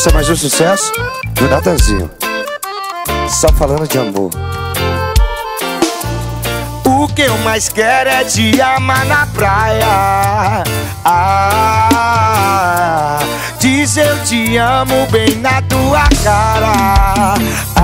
Esse é mais um sucesso do Natanzinho, só falando de amor. O que eu mais quero é te amar na praia. Diz eu te amo bem na tua cara.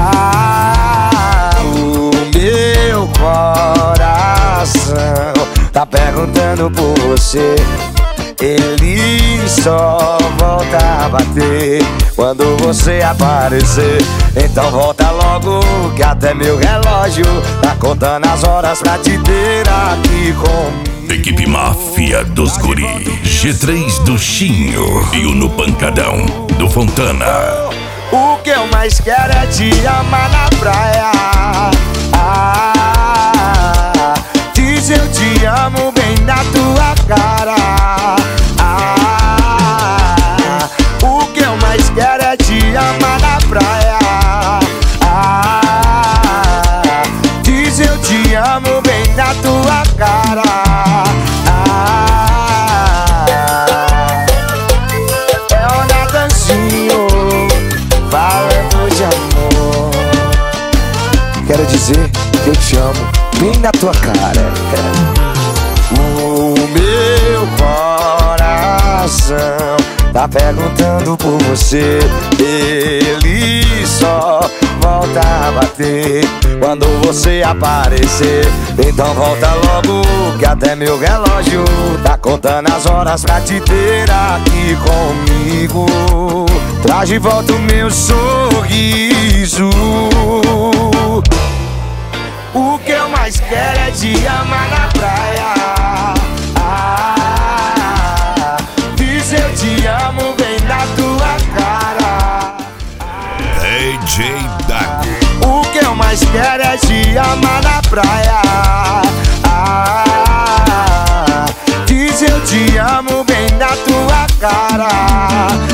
O meu coração tá perguntando por você. Ele só volta a bater quando você aparecer. Então volta logo que até meu relógio tá contando as horas pra te ter aqui comigo. Equipe Máfia dos Guri, G3 do Chinho e o No Pancadão do Fontana. O que eu mais quero é te amar na praia. Diz eu te amo bem na tua cara. O que eu mais quero é te amar na praia. Diz eu te amo bem na tua cara. É o Natanzinho falando de amor. Quero dizer que eu te amo bem na tua cara. O meu coração tá perguntando por você. Ele só volta a bater quando você aparecer. Então volta logo que até meu relógio tá contando as horas pra te ter aqui comigo. Traz de volta o meu sorriso. O que eu mais quero é te amar na praia. Diz eu te amo bem na tua cara. DJ Dago. O que eu mais quero é te amar na praia. Diz eu te amo bem na tua cara.